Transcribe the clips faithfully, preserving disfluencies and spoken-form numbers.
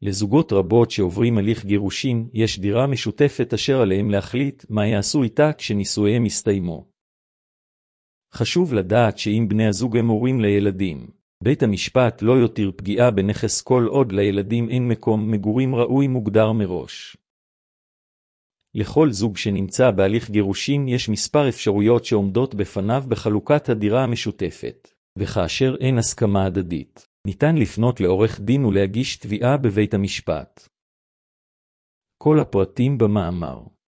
לזוגות רבות שעוברים הליך גירושין יש דירה משותפת אשר עליהם להחליט מה יעשו איתה כשנישואיהם יסתיימו. חשוב לדעת שאם בני הזוג הם הורים לילדים, בית המשפט לא יותיר פגיעה בנכס כל עוד לילדים אין מקום מגורים ראוי מוגדר מראש. לכל זוג שנמצא בהליך גירושין יש מספר אפשרויות שעומדות בפניו בחלוקת הדירה המשותפת, וכאשר אין הסכמה הדדית, ניתן לפנות לעורך דין ולהגיש תביעה בבית המשפט. כל הפרטים במאמר.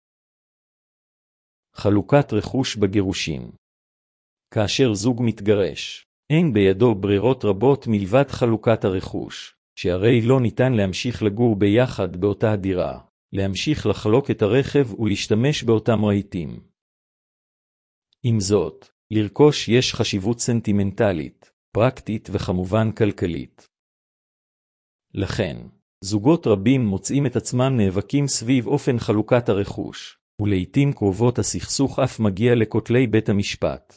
חלוקת רכוש בגירושין. כאשר זוג מתגרש, אין בידו ברירות רבות מלבד חלוקת הרכוש, שהרי לא ניתן להמשיך לגור ביחד באותה הדירה, להמשיך לחלוק את הרכב ולהשתמש באותם רהיטים. עם זאת, לרכוש יש חשיבות סנטימנטלית, פרקטית וכמובן כלכלית. לכן, זוגות רבים מוצאים את עצמם נאבקים סביב אופן חלוקת הרכוש, ולעיתים קרובות הסכסוך אף מגיע לכותלי בית המשפט.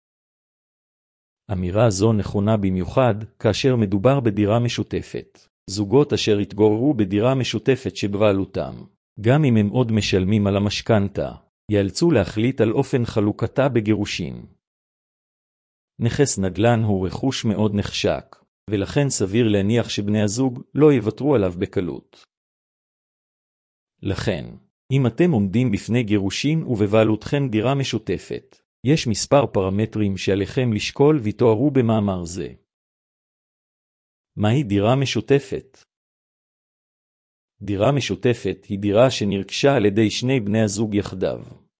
אמירה זו נכונה במיוחד כאשר מדובר בדירה משותפת. זוגות אשר התגוררו בדירה משותפת שבבעלותם, גם אם הם עוד משלמים על המשכנתה, יאלצו להחליט על אופן חלוקתה בגירושין. נכס נדל"ן הוא רכוש מאוד נחשק, ולכן סביר להניח שבני הזוג לא יוותרו עליו בקלות. לכן, אם אתם עומדים בפני גירושין ובבעלותכם דירה משותפת, יש מספר פרמטרים שעליכם לשקול ותוארו במאמר זה. מהי דירה משותפת? דירה משותפת היא דירה שנרכשה על ידי שני בני הזוג יחדיו.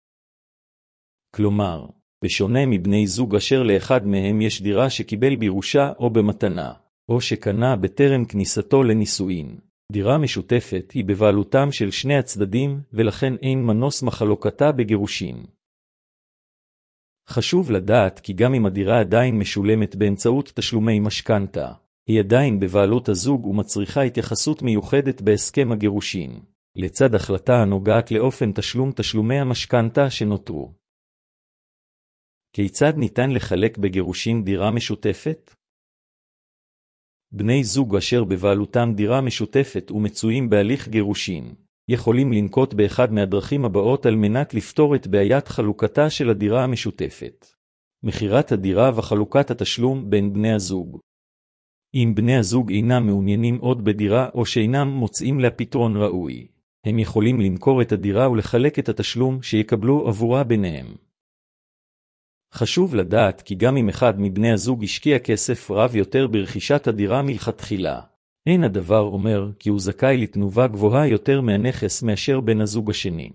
כלומר, בשונה מבני זוג אשר לאחד מהם יש דירה שקיבל בירושה או במתנה, או שקנה בטרם כניסתו לנישואין. דירה משותפת היא בבעלותם של שני הצדדים ולכן אין מנוס מחלוקתה בגירושין. חשוב לדעת כי גם אם הדירה עדיין משולמת באמצעות תשלומי משכנתה, היא עדיין בבעלות הזוג ומצריכה התייחסות מיוחדת בהסכם הגירושין, לצד החלטה הנוגעת לאופן תשלום תשלומי המשכנתה שנותרו. כיצד ניתן לחלק בגירושין דירה משותפת? בני זוג אשר בבעלותם דירה משותפת ומצויים בהליך גירושין, יכולים לנקוט באחד מהדרכים הבאות על מנת לפתור את בעיית חלוקתה של הדירה המשותפת. מחירת הדירה וחלוקת התשלום בין בני הזוג. אם בני הזוג אינם מעוניינים עוד בדירה או שאינם מוצאים לה פתרון ראוי, הם יכולים למכור את הדירה ולחלק את התשלום שיקבלו עבורה ביניהם. חשוב לדעת כי גם אם אחד מבני הזוג השקיע כסף רב יותר ברכישת הדירה מלכתחילה, אין הדבר אומר כי הוא זכאי לתנובה גבוהה יותר מהנכס מאשר בן הזוג השני.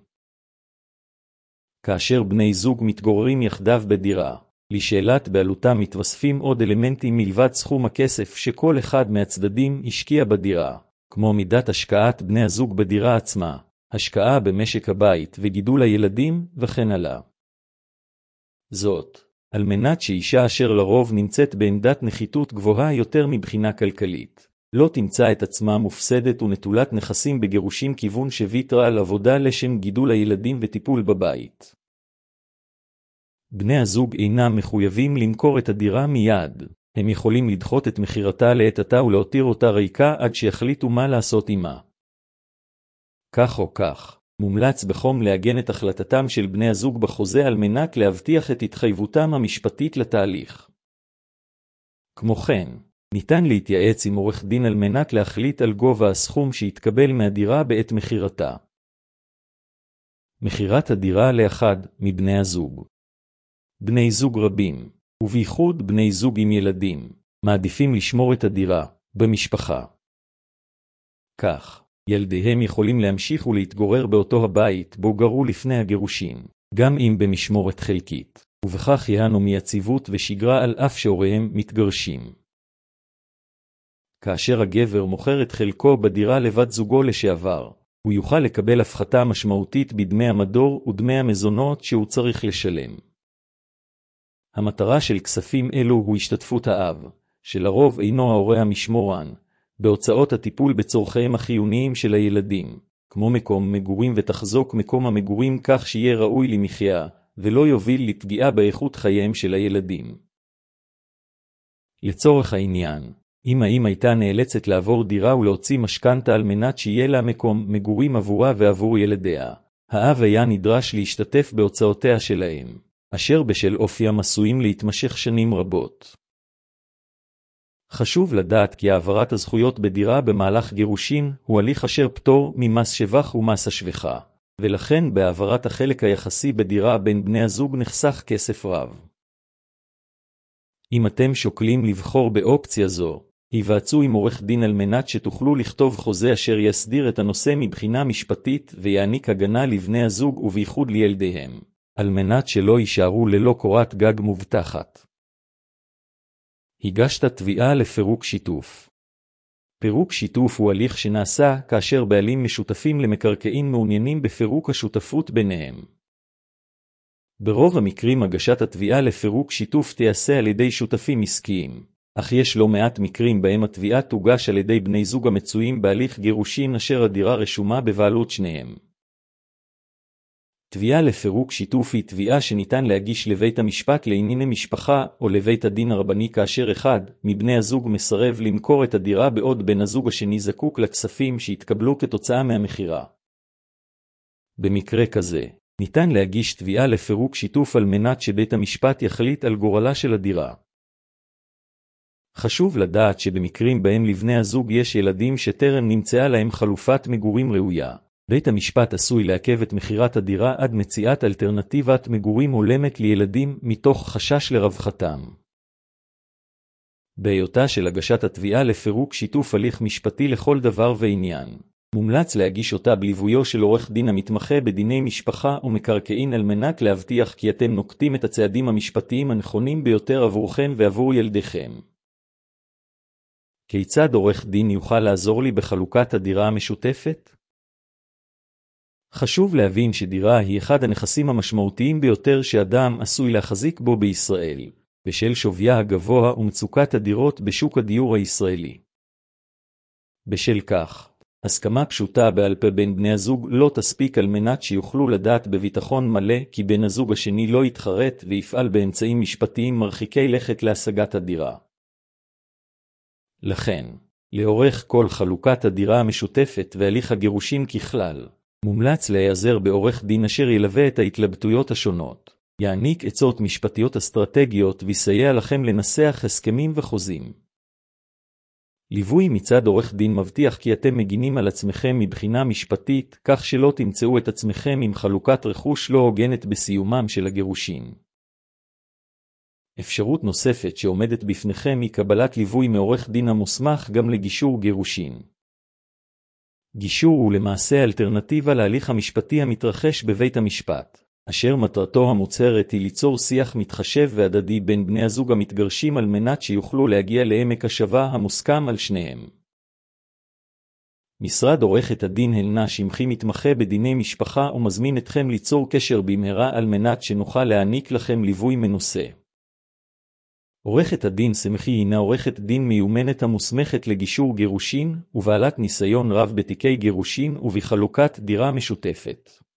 כאשר בני זוג מתגוררים יחדיו בדירה, לשאלת בעלותם מתווספים עוד אלמנטים מלבד סכום הכסף שכל אחד מהצדדים השקיע בדירה, כמו מידת השקעת בני הזוג בדירה עצמה, השקעה במשק הבית וגידול הילדים וכן הלאה. זאת, על מנת שאישה אשר לרוב נמצאת בעמדת נחיתות גבוהה יותר מבחינה כלכלית, לא תמצא את עצמה מופסדת ונטולת נכסים בגירושים כיוון שוויתרה על עבודה לשם גידול הילדים וטיפול בבית. בני הזוג אינם מחויבים למכור את הדירה מיד, הם יכולים לדחות את מחירתה לעת עתה ולהותיר אותה ריקה עד שיחליטו מה לעשות עמה. כך או כך, מומלץ בחום לעגן את החלטתם של בני הזוג בחוזה על מנת להבטיח את התחייבותם המשפטית לתהליך. כמו כן, ניתן להתייעץ עם עורך דין על מנת להחליט על גובה הסכום שהתקבל מהדירה בעת מחירתה. מחירת הדירה לאחד מבני הזוג. בני זוג רבים, ובייחוד בני זוג עם ילדים, מעדיפים לשמור את הדירה במשפחה. כך, ילדיהם יכולים להמשיך ולהתגורר באותו הבית בו גרו לפני הגירושין, גם אם במשמורת חלקית, ובכך ייהנו מיציבות ושגרה על אף שהוריהם מתגרשים. כאשר הגבר מוכר את חלקו בדירה לבת זוגו לשעבר, הוא יוכל לקבל הפחתה משמעותית בדמי המדור ודמי המזונות שהוא צריך לשלם. המטרה של כספים אלו הוא השתתפות האב, שלרוב אינו ההורה המשמורן, בהוצאות הטיפול בצורכיהם החיוניים של הילדים, כמו מקום מגורים ותחזוק מקום המגורים כך שיהיה ראוי למחיה, ולא יוביל לפגיעה באיכות חייהם של הילדים. לצורך העניין, אם האם הייתה נאלצת לעבור דירה ולהוציא משכנתה על מנת שיהיה לה מקום מגורים עבורה ועבור ילדיה, האב היה נדרש להשתתף בהוצאותיה שלהם, אשר בשל אופיים עשויים להתמשך שנים רבות. חשוב לדעת כי העברת הזכויות בדירה במהלך גירושין הוא הליך אשר פטור ממס שבח ומס השבחה, ולכן בהעברת החלק היחסי בדירה בין בני הזוג נחסך כסף רב. אם אתם שוקלים לבחור באופציה זו, היוועצו עם עורך דין על מנת שתוכלו לכתוב חוזה אשר יסדיר את הנושא מבחינה משפטית ויעניק הגנה לבני הזוג ובייחוד לילדיהם, על מנת שלא יישארו ללא קורת גג מובטחת. הגשת תביעה לפירוק שיתוף. פירוק שיתוף הוא הליך שנעשה כאשר בעלים משותפים למקרקעין מעוניינים בפירוק השותפות ביניהם. ברוב המקרים הגשת התביעה לפירוק שיתוף תיעשה על ידי שותפים עסקיים, אך יש לא מעט מקרים בהם התביעה תוגש על ידי בני זוג המצויים בהליך גירושין אשר הדירה רשומה בבעלות שניהם. תביעה לפירוק שיתוף היא תביעה שניתן להגיש לבית המשפט לענייני משפחה או לבית הדין הרבני כאשר אחד מבני הזוג מסרב למכור את הדירה בעוד בן הזוג השני זקוק לכספים שהתקבלו כתוצאה מהמכירה. במקרה כזה, ניתן להגיש תביעה לפירוק שיתוף על מנת שבית המשפט יחליט על גורלה של הדירה. חשוב לדעת שבמקרים בהם לבני הזוג יש ילדים שטרם נמצאה להם חלופת מגורים ראויה, בית המשפט עשוי לעכב את מחירת הדירה עד מציאת אלטרנטיבת מגורים הולמת לילדים מתוך חשש לרווחתם. בהיותה של הגשת התביעה לפירוק שיתוף הליך משפטי לכל דבר ועניין, מומלץ להגיש אותה בליוויו של עורך דין המתמחה בדיני משפחה ומקרקעין על מנת להבטיח כי אתם נוקטים את הצעדים המשפטיים הנכונים ביותר עבורכם ועבור ילדיכם. כיצד עורך דין יוכל לעזור לי בחלוקת הדירה המשותפת? חשוב להבין שדירה היא אחד הנכסים המשמעותיים ביותר שאדם עשוי להחזיק בו בישראל, בשל שוויה הגבוה ומצוקת הדירות בשוק הדיור הישראלי. בשל כך, הסכמה פשוטה בעל פה בין בני הזוג לא תספיק על מנת שיוכלו לדעת בביטחון מלא כי בן הזוג השני לא יתחרט ויפעל באמצעים משפטיים מרחיקי לכת להשגת הדירה. לכן, לאורך כל חלוקת הדירה המשותפת והליך הגירושין ככלל, מומלץ להיעזר בעורך דין אשר ילווה את ההתלבטויות השונות, יעניק עצות משפטיות אסטרטגיות ויסייע לכם לנסח הסכמים וחוזים. ליווי מצד עורך דין מבטיח כי אתם מגינים על עצמכם מבחינה משפטית, כך שלא תמצאו את עצמכם עם חלוקת רכוש לא הוגנת בסיומם של הגירושין. אפשרות נוספת שעומדת בפניכם היא קבלת ליווי מעורך דין המוסמך גם לגישור גירושין. גישור הוא למעשה אלטרנטיבה להליך המשפטי המתרחש בבית המשפט, אשר מטרתו המוצהרת היא ליצור שיח מתחשב והדדי בין בני הזוג המתגרשים על מנת שיוכלו להגיע לעמק השווה המוסכם על שניהם. משרד עורכת הדין הלנה שמחי מתמחה בדיני משפחה ומזמין אתכם ליצור קשר במהרה על מנת שנוכל להעניק לכם ליווי מנוסה. עורכת הדין שמחי הינה עורכת דין מיומנת המוסמכת לגישור גירושין ובעלת ניסיון רב בתיקי גירושין ובחלוקת דירה משותפת.